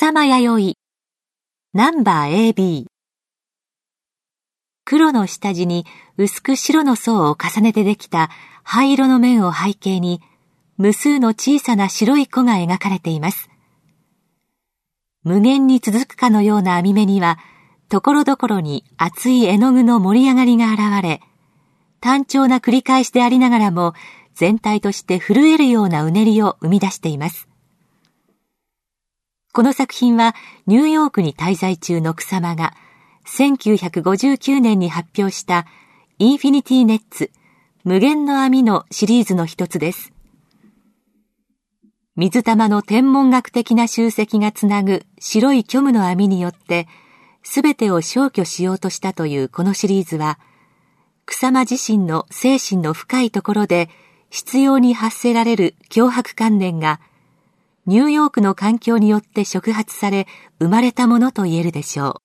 草間弥生ナンバー AB。 黒の下地に薄く白の層を重ねてできた灰色の面を背景に、無数の小さな白い子が描かれています。無限に続くかのような網目には、ところどころに厚い絵の具の盛り上がりが現れ、単調な繰り返しでありながらも、全体として震えるようなうねりを生み出しています。この作品はニューヨークに滞在中の草間が1959年に発表したインフィニティネッツ無限の網のシリーズの一つです。水玉の天文学的な集積がつなぐ白い虚無の網によって全てを消去しようとしたというこのシリーズは、草間自身の精神の深いところで執拗に発せられる強迫観念がニューヨークの環境によって触発され生まれたものと言えるでしょう。